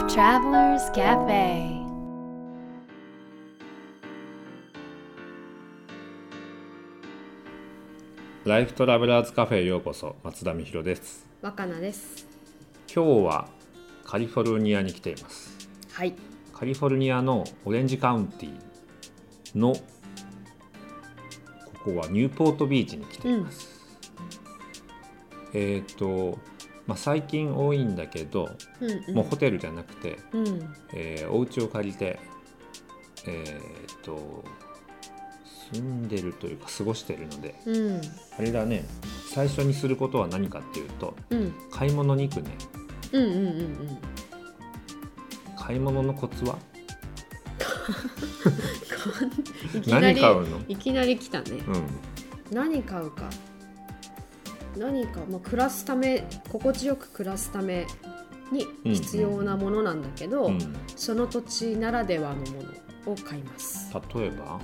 Travelers Cafe。 ライフトラベラーズカフェへようこそ。松田美弘です。 若菜です。 今日はカリフォルニアに来ています。 はい。 カリフォルニアのオレンジカウンティのここはニューポートビーチに来ています。最近多いんだけど、もうホテルじゃなくて、お家を借りて、住んでるというか過ごしてるので、あれだね、最初にすることは何かっていうと、買い物に行くね。買い物のコツは何買うの？ いきなり来たね。何買うか。暮らすため、心地よく暮らすために必要なものなんだけど、その土地ならではのものを買います。 例えば、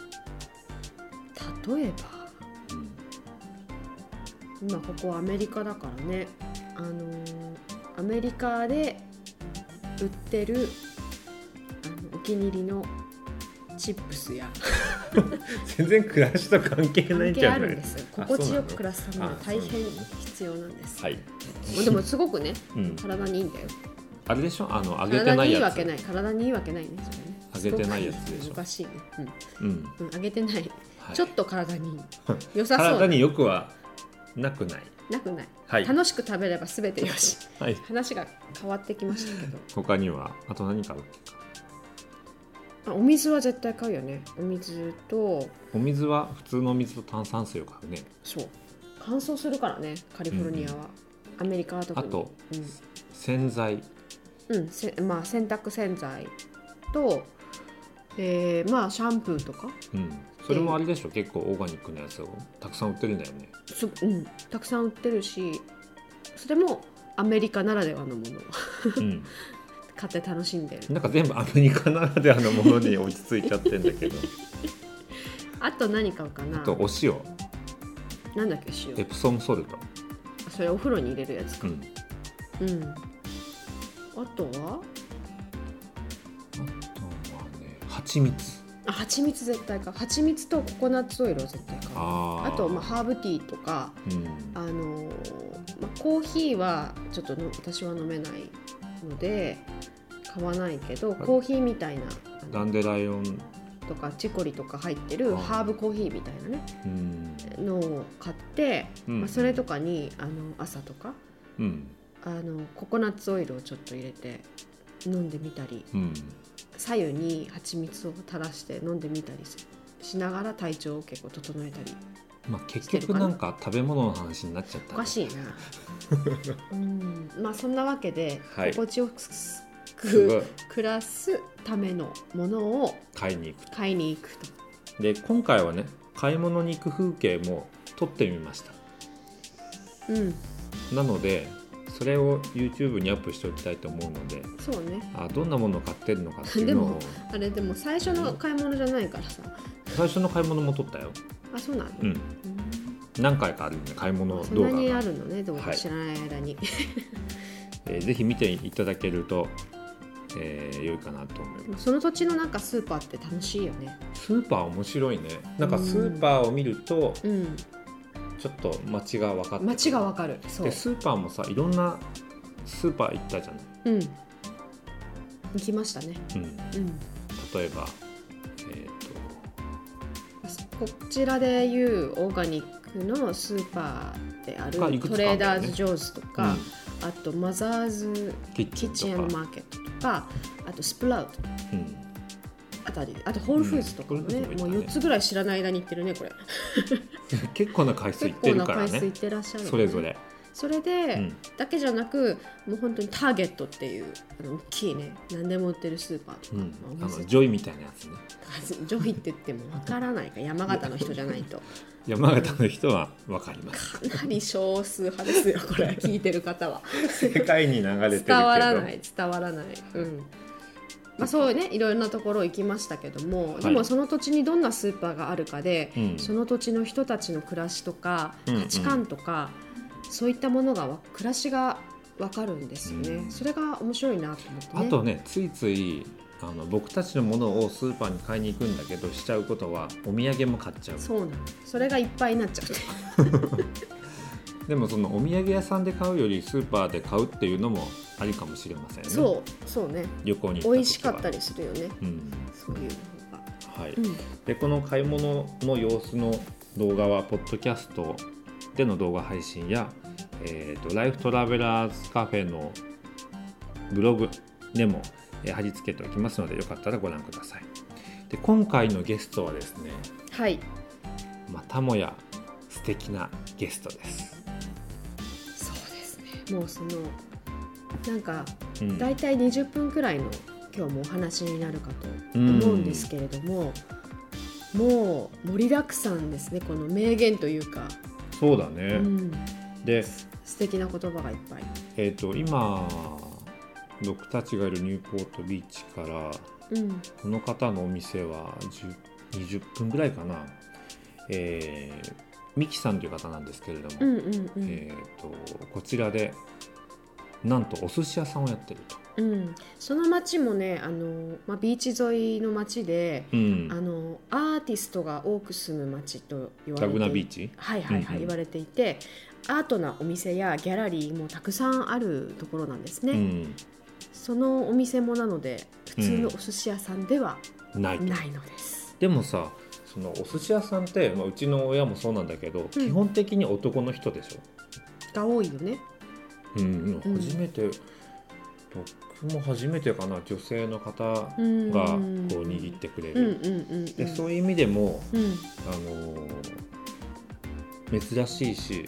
今ここアメリカだからね、アメリカで売ってるお気に入りのチップスや全然暮らしと関係ないんじゃない？ 関係あるんですよ。心地よく暮らすためには大変必要なんです。でもすごくね、体にいいんだよ。 あれでしょ、揚げてないやつ。 体にいいわけないね、それね。 揚げてないやつでしょ。 難しいね。揚げてない、ちょっと体に良さそう。 体によくはなくない。 楽しく食べれば全てよし。話が変わってきましたけど。 他にはあと何買うっけか。 お水は絶対買うよね。お水は普通のお水と炭酸水を買うね。 そう、乾燥するからね、カリフォルニアは。アメリカは特に。 あと、洗剤、 洗濯洗剤と、シャンプーとか、 それもあれでしょ、結構オーガニックなやつをたくさん売ってるんだよね。 たくさん売ってるし、それもアメリカならではのものを買って楽しんでる。 なんか全部アメリカならではのものに落ち着いちゃってんだけどあと何買うかな。 あとお塩。 なんだっけ、塩。 エプソムソルト。 それお風呂に入れるやつか。あとはね、蜂蜜。 蜂蜜絶対買う。蜂蜜とココナッツオイルを絶対買う。あとハーブティーとか、コーヒーはちょっと私は飲めないので買わないけど、コーヒーみたいなダンデライオンとかチコリとか入ってるハーブコーヒーみたいなね、のを買って、それとかに朝とか、ココナッツオイルをちょっと入れて飲んでみたり、左右に蜂蜜を垂らして飲んでみたりしながら体調を結構整えたり。 結局なんか食べ物の話になっちゃった、ね、 おかしいなそんなわけで、心地よく暮らすためのものを買いに行くと。 で、今回はね、買い物に行く風景も撮ってみました。なのでそれを YouTube にアップしておきたいと思うので、 そうね、 どんなものを買ってるのかっていうのをでも最初の買い物じゃないからさ。 最初の買い物も撮ったよ。 そうなの。 何回かあるよね、買い物動画が。 そんなにあるのね、でも知らない間に、 ぜひ見ていただけると、良いかなと思います。 その土地のなんかスーパーって楽しいよね。 スーパー面白いね。なんかスーパーを見ると、ちょっと街が分かって、 街が分かる。そうで、スーパーもさ、いろんなスーパー行ったじゃない。 行きましたね。 例えばこちらでいうオーガニックのスーパーであるトレーダーズ・ジョーズとか、あとマザーズ・キッチン&マーケットとか、あとスプラウト、あとホールフーズとかもね、もう4つぐらい知らない間に行ってるね、これ結構な回数行ってるからね。 結構な回数行ってらっしゃる、ね、それで、だけじゃなく、もう本当にターゲットっていう大きいね、何でも売ってるスーパーとか、 ジョイみたいなやつね。 ジョイって言ってもわからないか、山形の人じゃないと。 山形の人はわかります。 かなり少数派ですよ、これ聞いてる方は。 世界に流れてるけど伝わらない。そうね、いろいろなところ行きましたけども、でもその土地にどんなスーパーがあるかで、その土地の人たちの暮らしとか価値観とか、そういったものが暮らしが分かるんですよね、それが面白いなと思ってね。 あとね、ついつい僕たちのものをスーパーに買いに行くんだけどしちゃうことは、お土産も買っちゃう。 そうなの、それがいっぱいになっちゃうでもそのお土産屋さんで買うよりスーパーで買うっていうのもありかもしれませんね。 そうね、 旅行に行った時は美味しかったりするよね、そういうのが。 はい、でこの買い物の様子の動画はポッドキャストでの動画配信や、ライフトラベラーズカフェのブログでも貼り付けておきますので、よかったらご覧ください。で今回のゲストはですね、 はい、 またもや素敵なゲストです。 そうですね、もうそのなんか、だいたい20分くらいの今日もお話になるかと思うんですけれども、もう盛りだくさんですね、この名言というか。 そうだね、で素敵な言葉がいっぱい。 今僕たちがいるニューポートビーチから、この方のお店は20分ぐらいかな、ミキさんという方なんですけれども、こちらでなんとお寿司屋さんをやってると。 その町もね、ビーチ沿いの町で、アーティストが多く住む町と言われて、 ラグナビーチ、 言われていて、アートなお店やギャラリーもたくさんあるところなんですね、そのお店もなので普通のお寿司屋さんではないのです、 でもさ、そのお寿司屋さんって、うちの親もそうなんだけど、基本的に男の人でしょが多いよね。 初めて、僕も初めてかな、女性の方がこう握ってくれる。でそういう意味でも、珍しいし、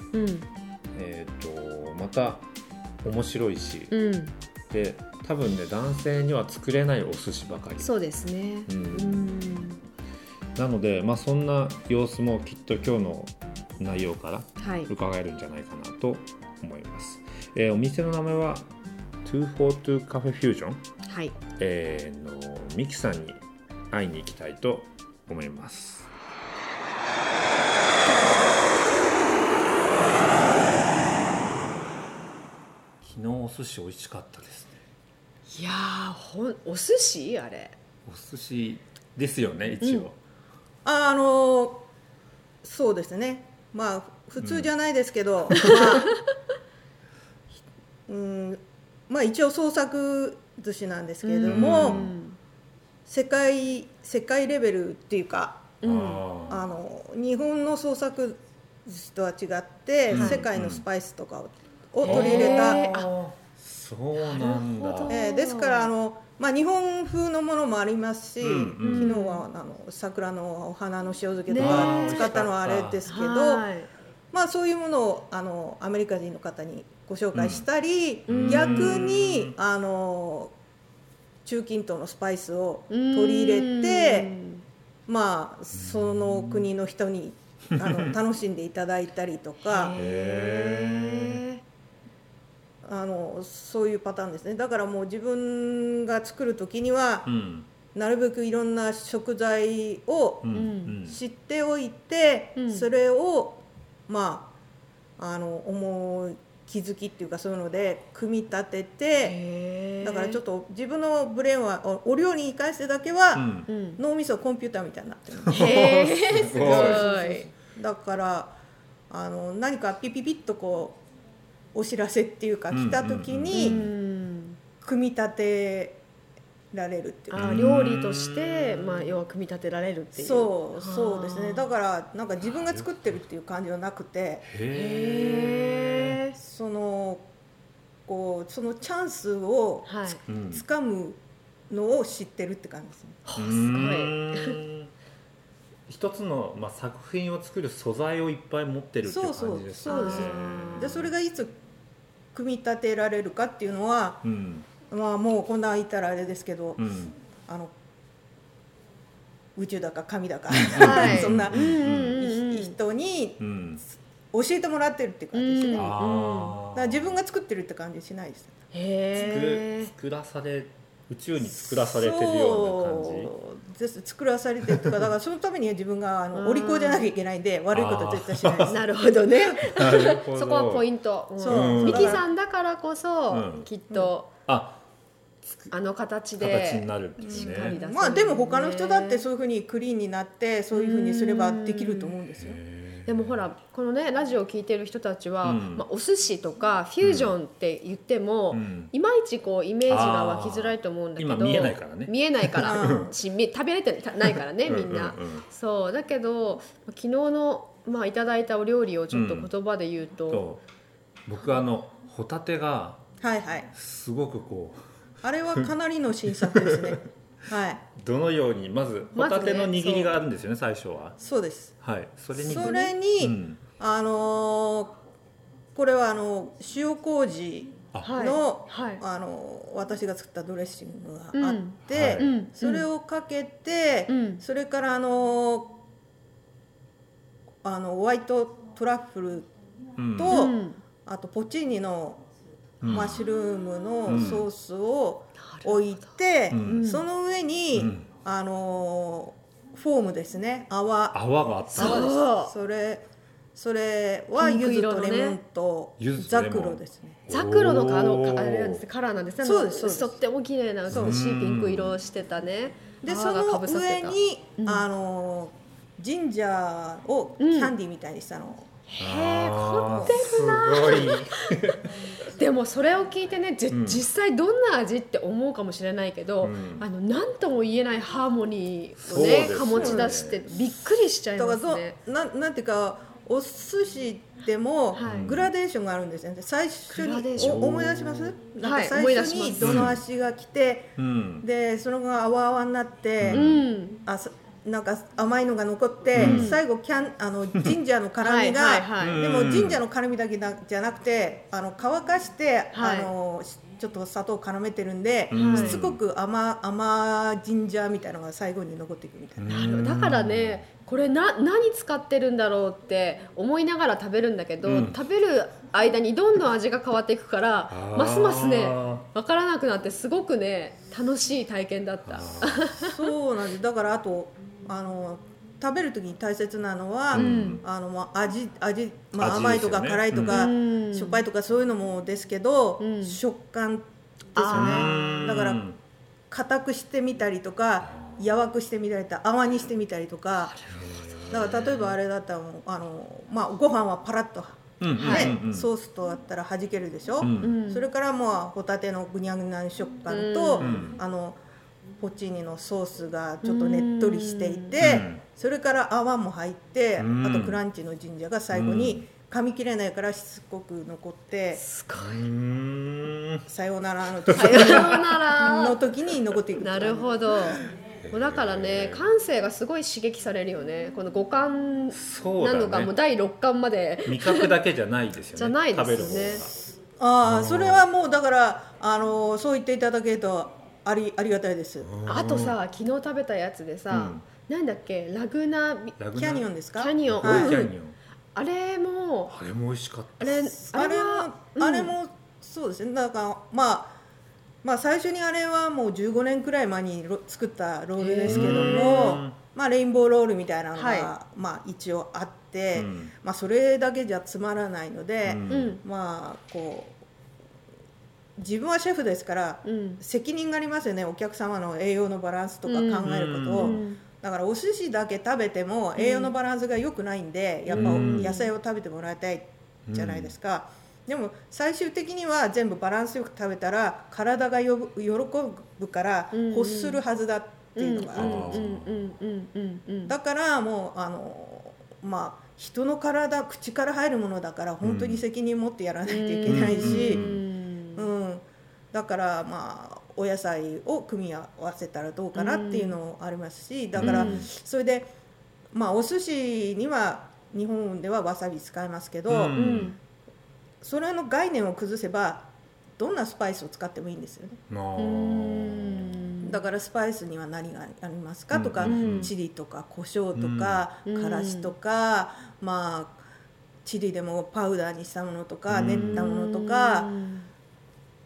また面白いし、で多分ね、男性には作れないお寿司ばかり。 そうですね、 なので、そんな様子もきっと今日の内容から伺えるんじゃないかなと思います、お店の名前は242カフェフュージョン、のミキさんに会いに行きたいと思います。昨日お寿司美味しかったですね。 いやー、お寿司、あれお寿司ですよね、一応、 そうですね、普通じゃないですけど、一応創作寿司なんですけれども、世界レベルっていうか、日本の創作寿司とは違って、世界のスパイスとかを取り入れた、 そうなんだ、 ですから日本風のものもありますし、昨日は桜のお花の塩漬けとか使ったのはあれですけど、そういうものをアメリカ人の方にご紹介したり、逆に中近東のスパイスを取り入れて、その国の人に楽しんでいただいたりとか、そういうパターンですね。だからもう自分が作る時には、なるべくいろんな食材を知っておいて、それを気づきっていうか、そういうので組み立てて、だからちょっと自分のブレーンはお料理に関してだけは、脳みそコンピューターみたいになってるんです。すごい。だから何かピピピッとこうお知らせっていうか来た時に組み立てられるっていうか、 料理として、要は組み立てられるっていう。 そうですね。だからなんか自分が作ってるっていう感じはなくて、そのチャンスをつかむのを知ってるって感じですね。 すごい。 一つの、作品を作る素材をいっぱい持ってるっていう感じですね。 そうです。でそれがいつ組み立てられるかっていうのは、もうこんな言ったらあれですけど、宇宙だか神だか、そんな人に教えてもらってるって感じですね。だから自分が作ってるって感じしないです。 宇宙に作らされてるような感じ作らされてるとかだからそのためには自分がお利口じゃなきゃいけないんで悪いことは絶対しないです。 なるほどねそこはポイント。ミキさんだからこそ、きっと、形になるんですね。 まあでも他の人だってそういうふうにクリーンになってそういうふうにすればできると思うんですよ。 でもほらこのねラジオを聞いてる人たちは、お寿司とかフュージョンって言っても、いまいちこうイメージが湧きづらいと思うんだけど、 今見えないからね。 見えないから食べれてないからねみんな。そうだけど昨日のいただいたお料理をちょっと言葉で言うと、 僕ホタテがすごくこう、 あれはかなりの新作ですね。はい、 どのようにまずホタテの握りがあるんですよね、最初は。 そうです、 はい、それに、 これは塩麹の、私が作ったドレッシングがあって、それをかけて、それからホワイトトラッフルと、あとポチーニのマッシュルームのソースを置いて、その上に、フォームですね、泡があった。 それは柚子とレモンとザクロですね。 ザクロのあれなんですね、カラーなんですね。そうです。とっても綺麗な美しいピンク色をしてたね。 でその上にジンジャーをキャンディーみたいにしたの。 へー、凝ってるな。 すごいでもそれを聞いてね、実際どんな味って思うかもしれないけど、なんとも言えないハーモニーをね醸し出してびっくりしちゃいますね。 なんていうか、お寿司でもグラデーションがあるんですよね。最初に思い出します？なんか最初にどの足が来て、でそのが泡々になって、なんか甘いのが残って、最後ジンジャーの辛みがでもジンジャーの辛みだけじゃなくて乾かして、ちょっと砂糖を絡めてるんで、しつこく甘ジンジャーみたいなのが最後に残っていくみたいな。 だからね、これ何使ってるんだろうって思いながら食べるんだけど、食べる間にどんどん味が変わっていくからますますね分からなくなって、すごくね楽しい体験だった。 そうなんです。だからあと食べる時に大切なのは、味、甘いとか辛いとか、しょっぱいとかそういうのもですけど、食感ですよね。だから硬くしてみたりとか柔くしてみたりとか泡にしてみたりとか。だから例えばあれだったらご飯はパラッとソースとあったら弾けるでしょ。それからホタテのぐにゃぐにゃの食感と、ポチーニのソースがちょっとねっとりしていて、それから泡も入って、あとクランチのジンジャーが最後に噛み切れないからしつこく残って、 すごいさようならの時に残っていく。 なるほど。だからね、感性がすごい刺激されるよね。この五感なのがもう第6感まで、 味覚だけじゃないですよね。 じゃないですね。それはもうだからそう言っていただけるとありがたいです。 あとさ、昨日食べたやつでさ、なんだっけ、ラグナキャニオンですか？ キャニオン、あれも美味しかった。 あれもそうですね。だから最初にあれはもう15年くらい前に作ったロールですけども、レインボーロールみたいなのが一応あって、それだけじゃつまらないので、こう自分はシェフですから、責任がありますよね。お客様の栄養のバランスとか考えることを。だからお寿司だけ食べても栄養のバランスが良くないんで、やっぱ野菜を食べてもらいたいじゃないですか。でも最終的には全部バランスよく食べたら体が喜ぶから欲するはずだっていうのがあるんですよ。だからもう人の体、口から入るものだから本当に責任持ってやらないといけないし、だからお野菜を組み合わせたらどうかなっていうのもありますし、だからそれでお寿司には日本ではわさび使いますけど、それの概念を崩せばどんなスパイスを使ってもいいんですよね。だからスパイスには何がありますかとか、チリとか胡椒とか、からしとか、チリでもパウダーにしたものとか、練ったものとか、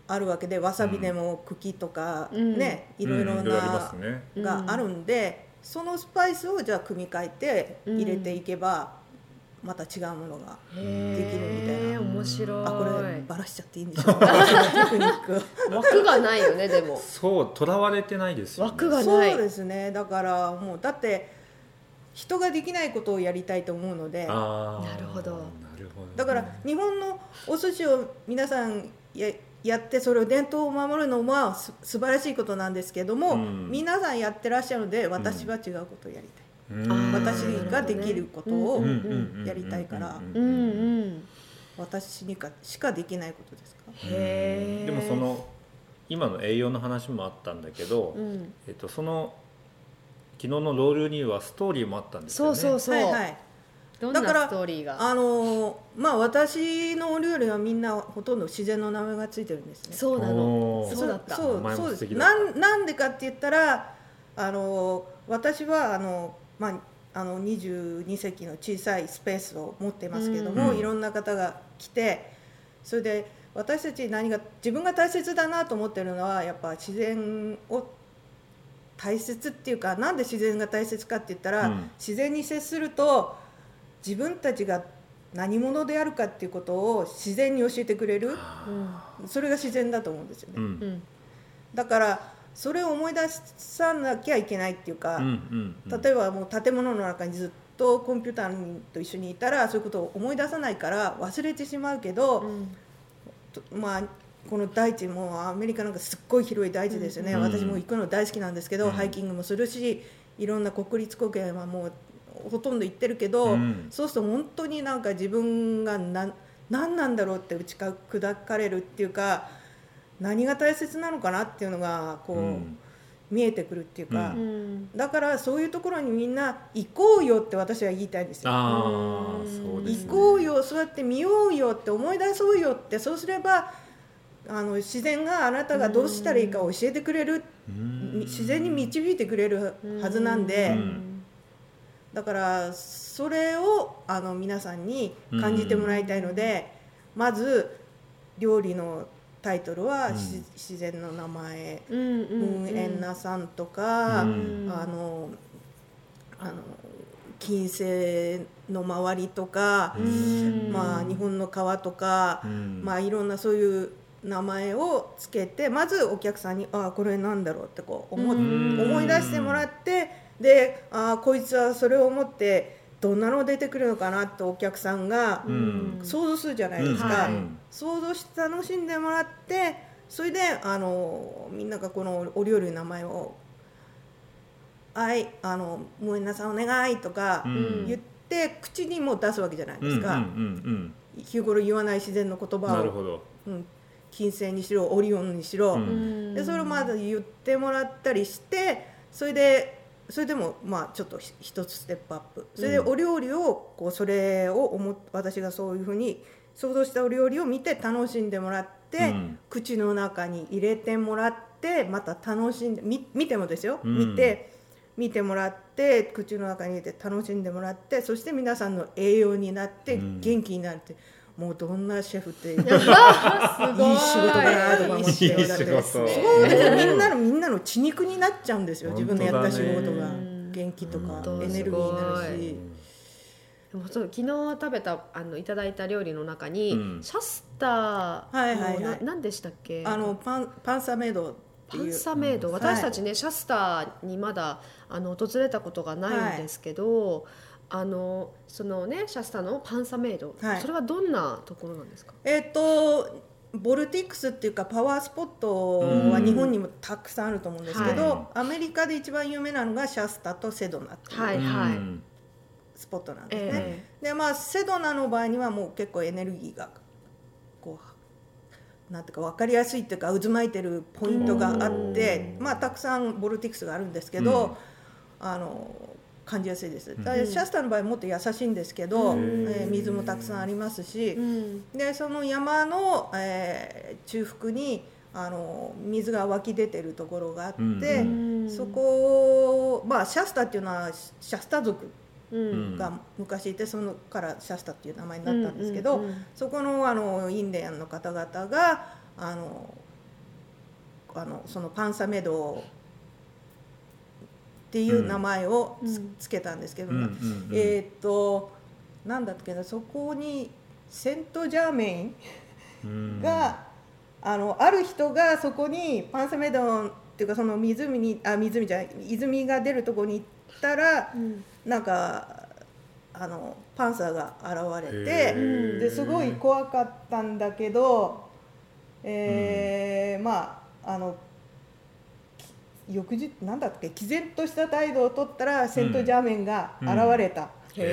あるわけで、わさびでも茎とかね、いろいろながあるんで、そのスパイスをじゃあ組み替えて入れていけばまた違うものができるみたいな。 面白い。 これバラしちゃっていいんでしょうかテクニック枠がないよね。でもそうとらわれてないですよね。 枠がない。 そうですね。だからもうだって人ができないことをやりたいと思うので。 なるほど。 だから日本のお寿司を皆さんやってそれを伝統を守るのは素晴らしいことなんですけども、皆さんやってらっしゃるので私は違うことをやりたい。私ができることをやりたいから、私にしかできないことですか。 でもその今の栄養の話もあったんだけど、その昨日のロールにはストーリーもあったんですよね。 そう、 はいはい、 どんなストーリーが。 私のお料理はみんなほとんど自然の名前がついてるんですね。 そうなの。そうだった。 そうです。なんでかって言ったら私は22席の小さいスペースを持ってますけども、いろんな方が来て、それで私たち自分が大切だなと思ってるのはやっぱ自然を大切っていうか、なんで自然が大切かって言ったら、自然に接すると自分たちが何者であるかっていうことを自然に教えてくれる、それが自然だと思うんですよね。だからそれを思い出さなきゃいけないっていうか、例えばもう建物の中にずっとコンピューターと一緒にいたらそういうことを思い出さないから忘れてしまうけど、この大地もアメリカなんかすっごい広い大地ですよね。私も行くの大好きなんですけど、ハイキングもするし、いろんな国立公園はもうほとんど行ってるけど、そうすると本当になんか自分が何なんだろうって打ち砕かれるっていうか、何が大切なのかなっていうのがこう、見えてくるっていうか、だからそういうところにみんな行こうよって私は言いたいんですよ。 そうですね。 行こうよ、そうやって見ようよって思い出そうよって、そうすれば自然があなたがどうしたらいいかを教えてくれる、自然に導いてくれるはずなんで、だからそれを皆さんに感じてもらいたいので、まず料理のタイトルは、自然の名前、ムンエンナさんとか、金星の周りとか、日本の川とか、いろんなそういう名前をつけて、まずお客さんにこれなんだろうってこう思い出してもらって、でこいつはそれを思ってどんなの出てくるのかなってお客さんが想像するじゃないですか。想像して楽しんでもらって、それでみんながこのお料理の名前をもえなさんお願いとか言って口にも出すわけじゃないですか。日頃言わない自然の言葉を。 なるほど。 金星にしろオリオンにしろ、でそれをまず言ってもらったりして、それでもちょっと一つステップアップ、それでお料理をそれを私がそういうふうに想像したお料理を見て楽しんでもらって、口の中に入れてもらって、また楽しんで見てもですよ、見てもらって口の中に入れて楽しんでもらって、そして皆さんの栄養になって元気になって、もうどんなシェフっていい仕事だなとか思って、だってすごいみんなの血肉になっちゃうんですよ、自分のやった仕事が。元気とかエネルギーになるし。 でも昨日食べたいただいた料理の中に、シャスター何でしたっけ、 パンサメイドっていう。 パンサメイド、私たちね、シャスターにまだ訪れたことがないんですけど、そのねシャスタのパンサメイド、それはどんなところなんですか？ ボルティックスっていうかパワースポットは日本にもたくさんあると思うんですけど、アメリカで一番有名なのがシャスタとセドナっていうスポットなんですね。でセドナの場合にはもう結構エネルギーがこうなんていうか分かりやすいっていうか渦巻いてるポイントがあって、たくさんボルティックスがあるんですけど、感じやすいです。シャスタの場合もっと優しいんですけど、水もたくさんありますし、でその山の、中腹に水が湧き出てるところがあって、そこを、シャスタっていうのはシャスタ族が昔いて、そのからシャスタっていう名前になったんですけど、そこのインディアンの方々がそのパンサメドっていう名前をつけたんですけど、なんだっけな、そこにセントジャーメインが、ある人がそこにパンサメドっていうかその泉が出るところに行ったら、なんかパンサーが現れて、ですごい怖かったんだけど、まあ翌日なんだっけ、毅然とした態度を取ったらセントジャーメインが現れた。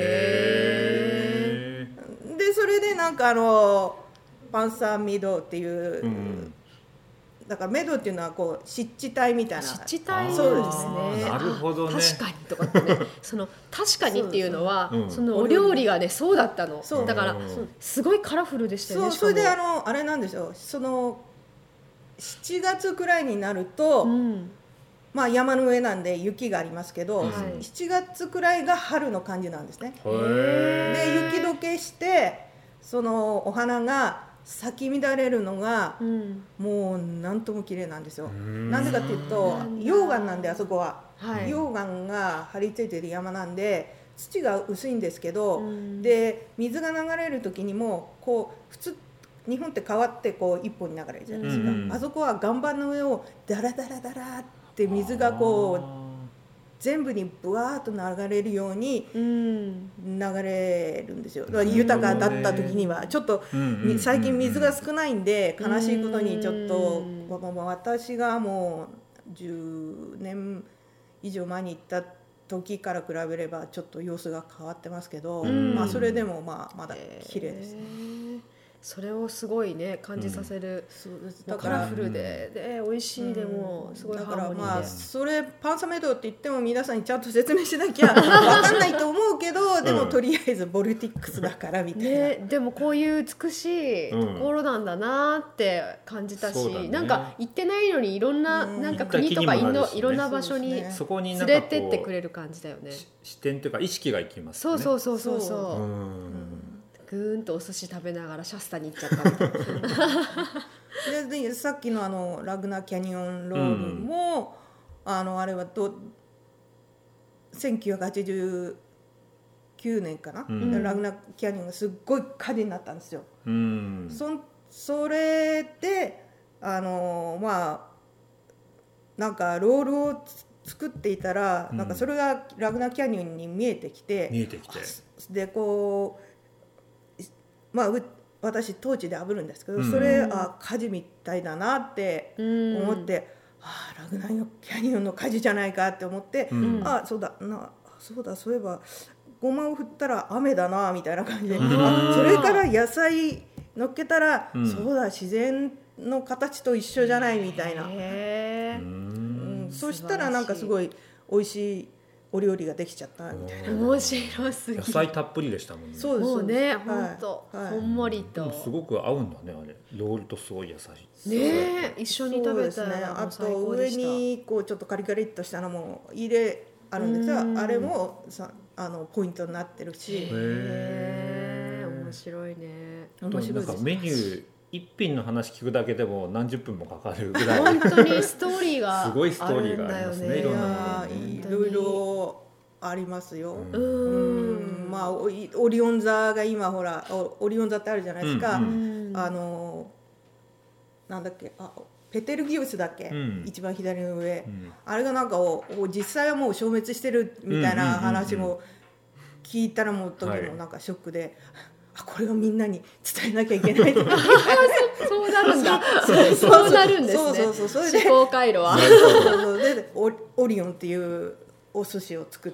でそれでなんかパンサーミドっていう、だからメドっていうのはこう湿地帯みたいな。 湿地帯、 そうですね。 なるほどね。 確かにとかってね、その確かにっていうのはそのお料理がねそうだったの。だからすごいカラフルでしたよね。 それであれなんですよ。その7月くらいになると、まあ山の上なんで雪がありますけど、7月くらいが春の感じなんですね。で雪解けしてそのお花が咲き乱れるのが、もうなんとも綺麗なんですよ。なんでかっていうと溶岩なんで、あそこは、溶岩が張り付いてる山なんで土が薄いんですけど、で水が流れる時にもこう普通日本って川ってこう一本に流れるじゃないですか、あそこは岩盤の上をダラダラダラって水がこう全部にブワーッと流れるように流れるんですよ。だから豊かだった時にはちょっと最近水が少ないんで悲しいことにちょっと私がもう10年以上前に行った時から比べればちょっと様子が変わってますけど、まあそれでもまだ綺麗です。 それをすごいね感じさせる、だからカラフルで美味しいでもすごいハーモニーで、 だからまあそれパンサメドって言っても皆さんにちゃんと説明しなきゃ分かんないと思うけど、でもとりあえずボルティックスだからみたいな、 でもこういう美しいところなんだなって感じたし、なんか行ってないのにいろんな、なんか国とかいろんな場所に連れてってくれる感じだよね。 視点というか意識がいきますね。 そうぐーんとお寿司食べながらシャスタに行っちゃったみたいなでさっきのラグナーキャニオンロールも、あれは1989年かな、ラグナーキャニオンがすっごい火事になったんですよ。それでまあなんかロールを作っていたら、なんかそれがラグナーキャニオンに見えてきて、でこうまあ私トーチで炙るんですけど、それ火事みたいだなって思って、ラグナーキャニオンの火事じゃないかって思って、そういえばごまを振ったら雨だなみたいな感じで、それから野菜乗っけたら、そうだ自然の形と一緒じゃないみたいな、そしたらなんかすごい美味しいお料理ができちゃったみたいな。 面白すぎる。 野菜たっぷりでしたもんね。 そうですもうね、本当ほんもりと。 すごく合うんだね、あれロールとすごい野菜ね、一緒に食べたらあと上にこうちょっとカリカリっとしたのもあるんですよ。あれもポイントになってるし。 面白いね。 面白いです。なんかメニュー一品の話聞くだけでも何十分もかかるぐらい本当にストーリーがすごいストーリーがありますね。いろんなものいろいろありますよ。まあオリオン座が今ほらオリオン座ってあるじゃないですか。なんだっけ、ペテルギウスだっけ、一番左の上、あれがなんか実際はもう消滅してるみたいな話も聞いたらもう時もなんかショックで。これをみんなに伝えなきゃいけないとかそうなるんだ。そうなるんですね。それで思考回路はでオリオンっていうお寿司を作って、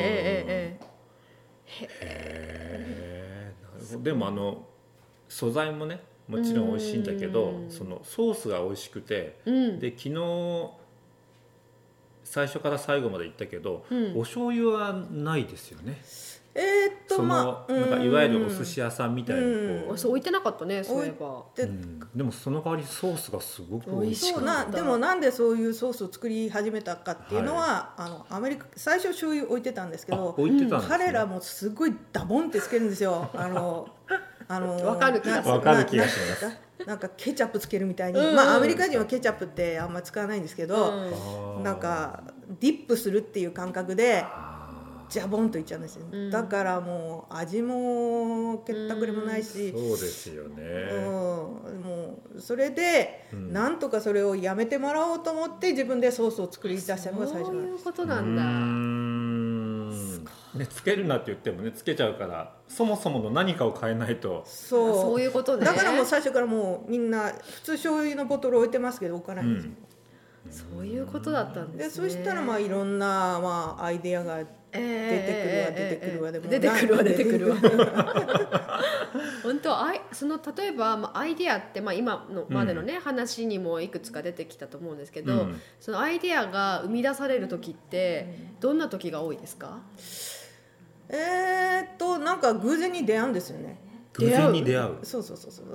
でも素材もねもちろん美味しいんだけど、そのソースが美味しくて、で昨日最初から最後まで言ったけど、お醤油はないですよね。なんかいわゆるお寿司屋さんみたいにそう置いてなかったね、そういえば。 でもその代わりソースがすごく美味しかった。 でもなんでそういうソースを作り始めたかっていうのは、アメリカ最初醤油置いてたんですけど、彼らもすごいダボンってつけるんですよ。 わかる気がする。 なんかケチャップつけるみたいに、まあアメリカ人はケチャップってあんま使わないんですけど、なんかディップするっていう感覚でジャボンといっちゃうんですよ、だからもう味もけったくれもないし、 そうですよね、 もうそれで、なんとかそれをやめてもらおうと思って自分でソースを作り出したのが最初なんです。そういうことなんだ。 ね、つけるなって言ってもねつけちゃうから、そもそもの何かを変えないと。 そういうことね。 だからもう最初からもうみんな普通醤油のボトル置いてますけど置かないんですよ、 そういうことだったんですね。 でそしたらまあいろんな、まあ、アイデアが出てくるわ出てくるわ本当その例えば、アイデアって、今のまでのね、話にもいくつか出てきたと思うんですけど、そのアイデアが生み出される時ってどんな時が多いですか？ なんか偶然に出会うんですよね。 偶然に出会う。 そう、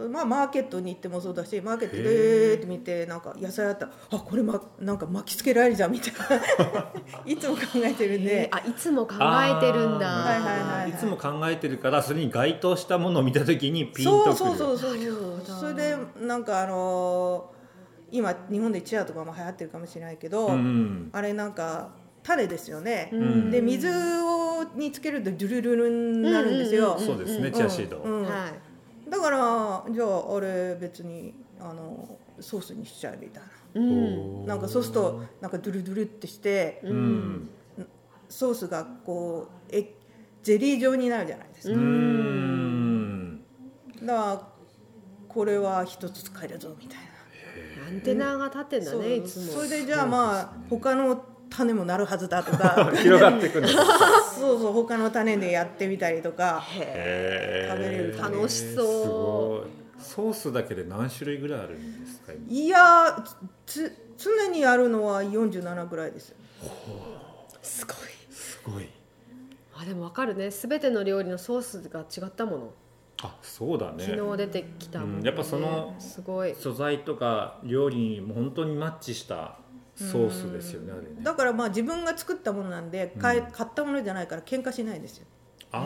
まあマーケットに行ってもそうだし、マーケットでって見てなんか野菜あったら、あこれ、なんか巻きつけられるじゃんみたいないつも考えてるんで、 いつも考えてるんだ。 いつも考えてるから、それに該当したものを見たときにピンとくる。 そうそれでなんか今日本でチアとかも流行ってるかもしれないけど、あれなんか種ですよね、で水につけるとドゥルルルになるんですよ、 そうですね、チアシード、 だからじゃああれ別にソースにしちゃえみたいな、なんかそうするとなんかドゥルドゥルってして、ソースがこうゼリー状になるじゃないですか、だからこれは一つ使えるぞみたいなアンテナが立ってんだね、いつも。 それでじゃあまあ他の種もなるはずだとか広がっていくんですそう他の種でやってみたりとか、食べれる楽しそう。 ソースだけで何種類ぐらいあるんですか？ いや常にあるのは47ぐらいですよ。 すごい。 でも分かるね、全ての料理のソースが違ったもの。 そうだね。 昨日出てきたもの、 やっぱその素材とか料理にも本当にマッチしたソースですよね、あれね。 だからまあ自分が作ったものなんで、買ったものじゃないから喧嘩しないですよ。 な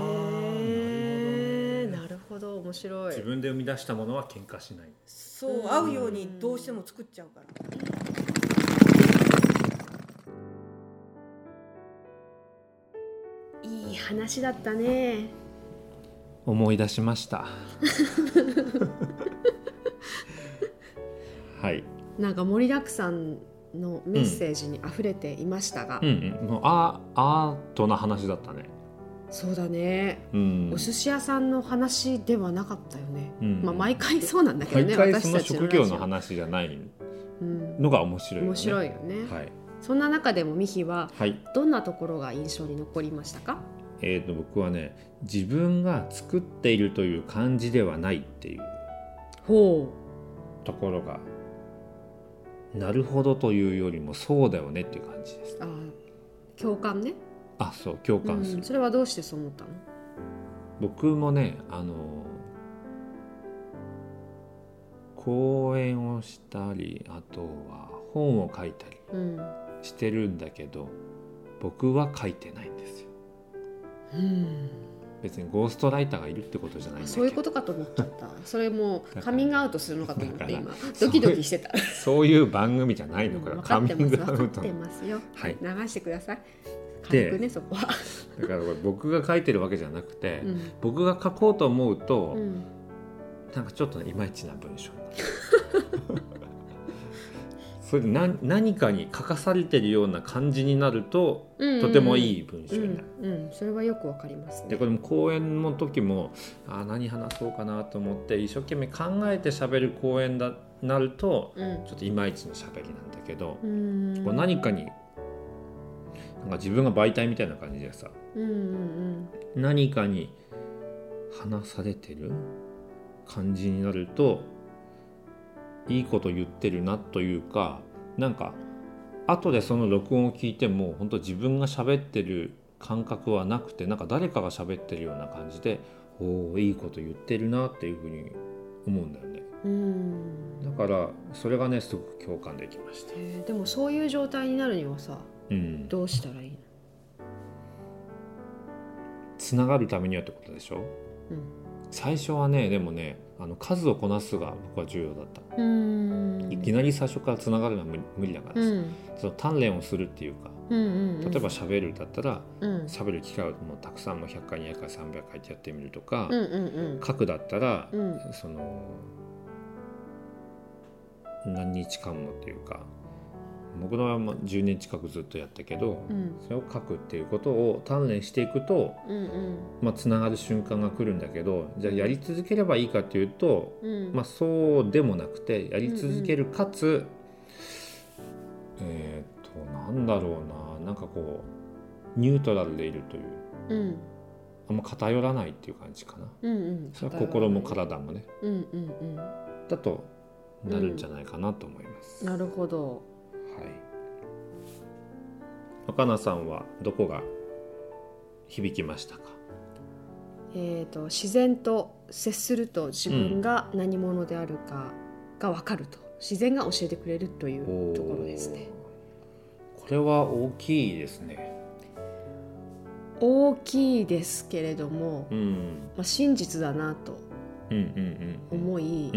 るほど、面白い。 自分で生み出したものは喧嘩しない。 そう合うようにどうしても作っちゃうから。 いい話だったね。 思い出しましたはい。 なんか盛りだくさんのメッセージにあふれていましたが、 もうアートな話だったね。 そうだね、お寿司屋さんの話ではなかったよね、毎回そうなんだけどね、 毎回その職業の話じゃないのが面白いよね。 面白いよね、そんな中でもミヒはどんなところが印象に残りましたか？ 僕はね、自分が作っているという感じではないっていうところが、なるほどというよりもそうだよねっていう感じです。 共感ね。 そう共感する、 それはどうしてそう思ったの？ 僕もね、講演をしたり、あとは本を書いたりしてるんだけど、僕は書いてないんですよ。別にゴーストライターがいるってことじゃないんだけど。 そういうことかと思っちゃった。それもカミングアウトするのかと思って今ドキドキしてた。 そういう番組じゃないのから、カミングアウト。 分かってますよ、流してください。 軽くね、そこは。 だから僕が書いてるわけじゃなくて、僕が書こうと思うと、なんかちょっといまいちな文章になるそれで何かに書かされてるような感じになると、とてもいい文章になる。それはよくわかりますね。 でこれも講演の時も何話そうかなと思って一生懸命考えて喋る講演だなると、ちょっといまいちの喋りなんだけど、こう何かになんか自分が媒体みたいな感じでさ、何かに話されてる感じになるといいこと言ってるなというか、なんか後でその録音を聞いても本当自分が喋ってる感覚はなくて、なんか誰かが喋ってるような感じで、いいこと言ってるなっていうふうに思うんだよね。だからそれがね、すごく共感できました。 でもそういう状態になるにはさ、どうしたらいいの？ つながるためにはってことでしょ。最初はね、でもね、 数をこなすが僕は重要だった。いきなり最初からつながるのは無理だからです、その鍛錬をするっていうか、例えば喋るだったら喋る機会をもうたくさんも100回200回300回ってやってみるとか、書くだったら、その何日間もっていうか、僕のは10年近くずっとやったけど、それを書くっていうことを鍛錬していくと、つながる瞬間が来るんだけど、じゃあやり続ければいいかっていうと、そうでもなくて、やり続けるかつ、なんだろうな、なんかこうニュートラルでいるという、あんま偏らないっていう感じかな、それは心も体もね、だとなるんじゃないかなと思います、 なるほど。 はい、若菜さんはどこが響きましたか？ 自然と接すると自分が何者であるかが分かると、自然が教えてくれるというところですね。 これは大きいですね。 大きいですけれども、真実だなと思い、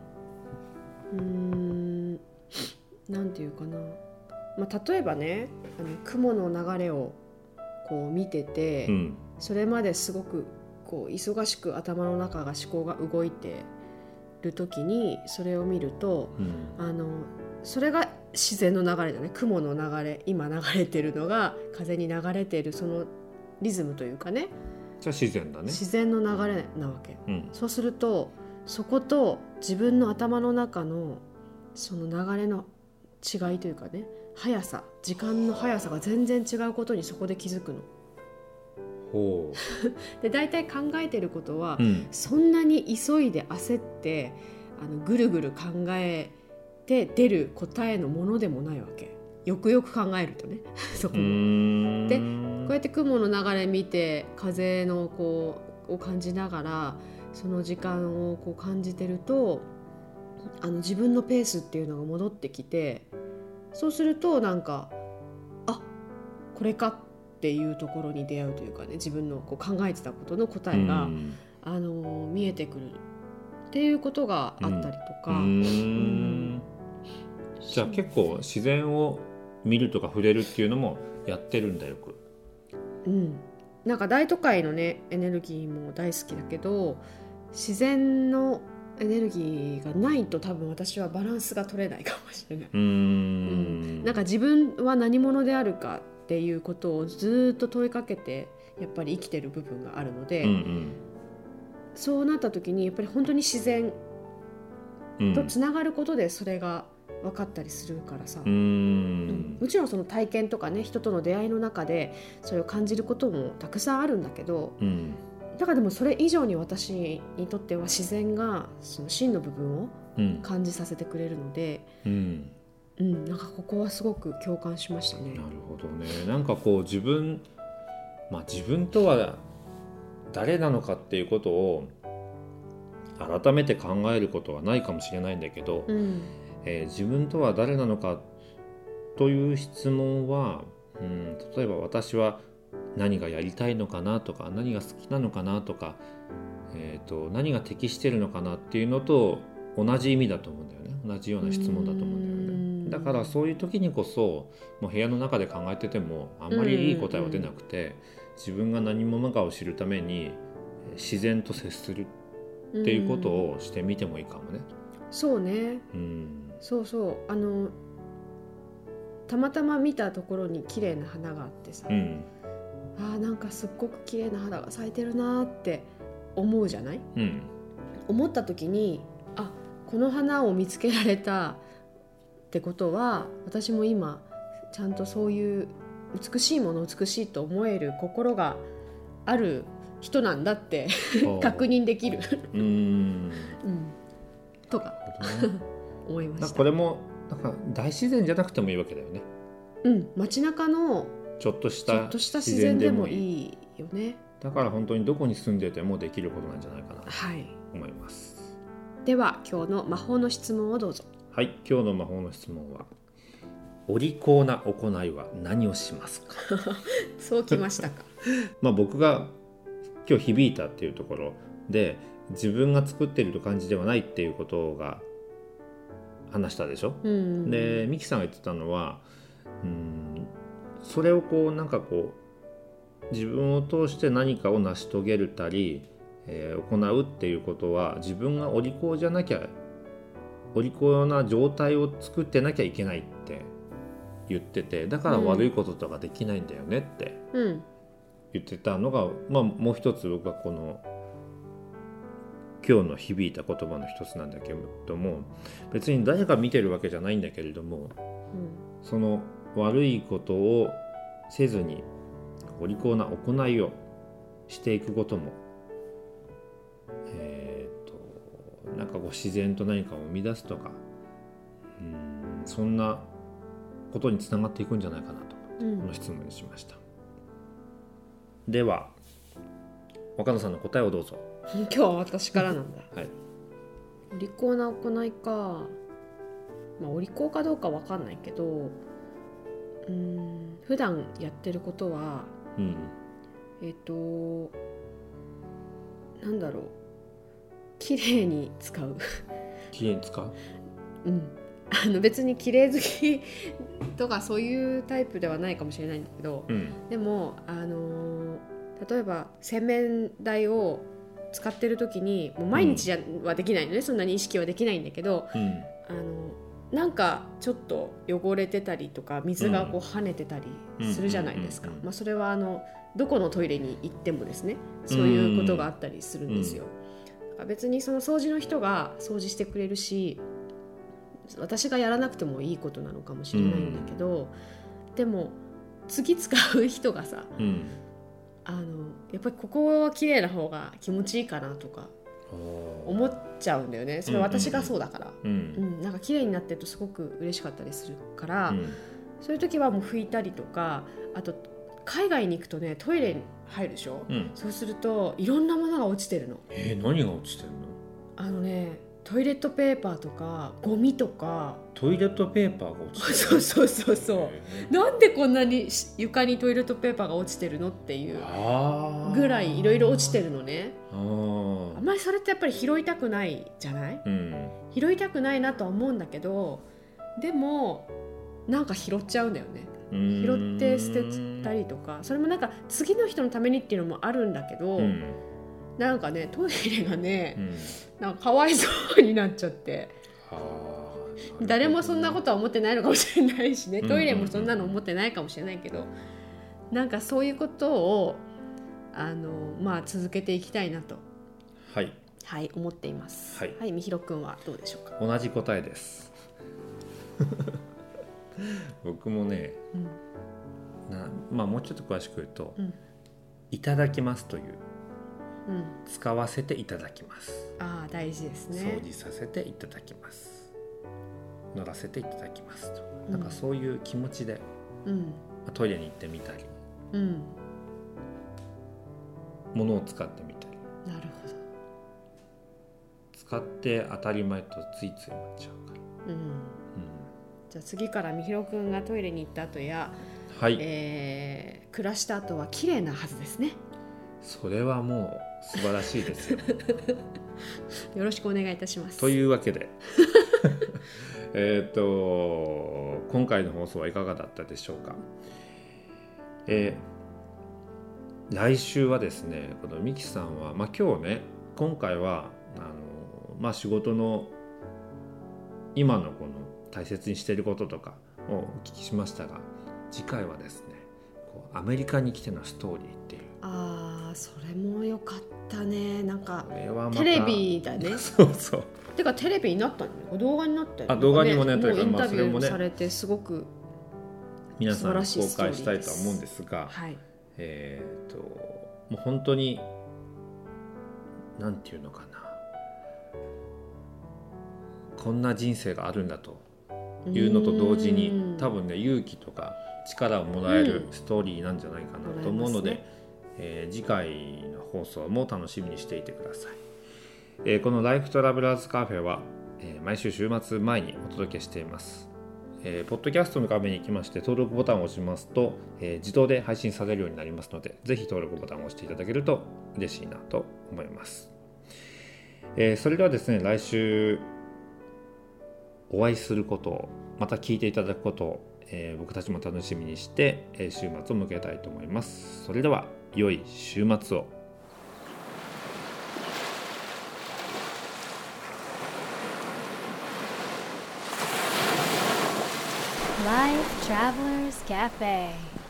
なんていうかな、例えばね、雲の流れをこう見てて、それまですごくこう忙しく頭の中が思考が動いてる時にそれを見ると、それが自然の流れだね。雲の流れ、今流れてるのが風に流れてるそのリズムというかね、 じゃあ自然だね。 自然の流れなわけ、そうするとそこと自分の頭の中のその流れの違いというかね、速さ、時間の速さが全然違うことにそこで気づくの。で大体考えてることは、そんなに急いで焦ってぐるぐる考えて出る答えのものでもないわけ。よくよく考えるとねそこもで、こうやって雲の流れ見て風のこうを感じながらその時間をこう感じてると、自分のペースっていうのが戻ってきて、そうするとなんかこれかっていうところに出会うというかね、自分のこう考えてたことの答えが、見えてくるっていうことがあったりとか、 じゃあ結構自然を見るとか触れるっていうのもやってるんだよく。 なんか大都会のねエネルギーも大好きだけど、自然のエネルギーがないと多分私はバランスが取れないかもしれない。なんか自分は何者であるかっていうことをずっと問いかけてやっぱり生きてる部分があるので、そうなった時にやっぱり本当に自然とつながることでそれが分かったりするからさ、もちろんその体験とかね、人との出会いの中でそれを感じることもたくさんあるんだけど、だからでもそれ以上に私にとっては自然がその真の部分を感じさせてくれるので、なんかここはすごく共感しましたね。 なるほどね。なんかこう自分とは誰なのかっていうことを改めて考えることはないかもしれないんだけど、自分とは誰なのかという質問は、例えば私は何がやりたいのかなとか、何が好きなのかなとか、何が適してるのかなっていうのと同じ意味だと思うんだよね。同じような質問だと思うんだよね。だからそういう時にこそもう部屋の中で考えててもあんまりいい答えは出なくて、自分が何者かを知るために自然と接するっていうことをしてみてもいいかもね。 そうね、そうそう、たまたま見たところに綺麗な花があってさ、なんかすっごく綺麗な花が咲いてるなって思うじゃない、思った時にこの花を見つけられたってことは、私も今ちゃんとそういう美しいものを美しいと思える心がある人なんだって確認できるとか思いました。 これもなんか大自然じゃなくてもいいわけだよね。 街中のちょっとした自然でもいいよね。 だから本当にどこに住んでてもできることなんじゃないかなと思います。 では今日の魔法の質問をどうぞ。 はい、今日の魔法の質問は、お利口な行いは何をしますか？ そうきましたか。 僕が今日響いたっていうところで、 自分が作ってると感じではないっていうことが話したでしょ、でミキさんが言ってたのはそれをこうなんかこう自分を通して何かを成し遂げるたり、行うっていうことは自分がお利口じゃなきゃお利口な状態を作ってなきゃいけないって言ってて、だから悪いこととかできないんだよねって言ってたのが、もう一つ僕はこの今日の響いた言葉の一つなんだけれども、別に誰が見てるわけじゃないんだけれども、その悪いことをせずにお利口な行いをしていくことも、なんかこう自然と何かを生み出すとか、そんなことにつながっていくんじゃないかなと、この質問にしました。では若野さんの答えをどうぞ。 今日は私からなんだ、 はい、 お利口な行いか、お利口かどうか分かんないけど、普段やってることは、なんだろう、綺麗に使う綺麗に使う、 別に綺麗好きとかそういうタイプではないかもしれないんだけど、でも例えば洗面台を使ってる時にもう毎日はできないのね、そんなに意識はできないんだけど、なんかちょっと汚れてたりとか水がこう跳ねてたりするじゃないですか。それはどこのトイレに行ってもですね、そういうことがあったりするんですよ。だから別にその掃除の人が掃除してくれるし、私がやらなくてもいいことなのかもしれないんだけど、でも次使う人がさ、やっぱりここは綺麗な方が気持ちいいかなとか思っちゃうんだよね。それは私がそうだから、なんか綺麗になってるとすごく嬉しかったりするから、そういう時はもう拭いたりとか、あと海外に行くとね、トイレに入るでしょ、そうするといろんなものが落ちてるの。 何が落ちてるの？ トイレットペーパーとかゴミとか。 トイレットペーパーが落ちてる。 そうなんでこんなに床にトイレットペーパーが落ちてるのっていうぐらいいろいろ落ちてるのね。あんまりそれってやっぱり拾いたくないじゃない、拾いたくないなとは思うんだけど、でもなんか拾っちゃうんだよね。拾って捨てたりとか、それもなんか次の人のためにっていうのもあるんだけど、なんかね、トイレがね、なんかかわいそうになっちゃって、誰もそんなことは思ってないのかもしれないしね、トイレもそんなの思ってないかもしれないけど、なんかそういうことを続けていきたいなと、思っています。みひろくんはどうでしょうか？ 同じ答えです僕もね、もうちょっと詳しく言うと、いただきますという、使わせていただきます。 大事ですね。 掃除させていただきます、乗らせていただきますと、なんかそういう気持ちで、トイレに行ってみたり、物を使ってみたり。 なるほど。 使って当たり前とついつい思っちゃうから、 じゃあ次からみひろくんがトイレに行った後や、暮らした後は綺麗なはずですね。 それはもう素晴らしいですよよろしくお願いいたします。 というわけで今回の放送はいかがだったでしょうか。来週はですね、このミキさんは、今日ね、今回は仕事の今のこの大切にしていることとかをお聞きしましたが、次回はですね、アメリカに来てのストーリーっていう。 それもよかったね。なんかテレビだね。 そうてかテレビになったのね。動画になったよね。 動画にもね、というかインタビューされてすごく皆さんに公開したいと思うんですが、もう本当になんていうのかな、こんな人生があるんだというのと同時に、多分ね、勇気とか力をもらえるストーリーなんじゃないかなと思うので、次回の放送も楽しみにしていてください。このライフトラベラーズカフェは、毎週週末前にお届けしています。ポッドキャストの画面に行きまして登録ボタンを押しますと、自動で配信されるようになりますので、ぜひ登録ボタンを押していただけると嬉しいなと思います。 それではですね、来週お会いすることを、また聞いていただくことを、僕たちも楽しみにして、週末を迎えたいと思います。それでは良い週末を。 Life Travelers Cafe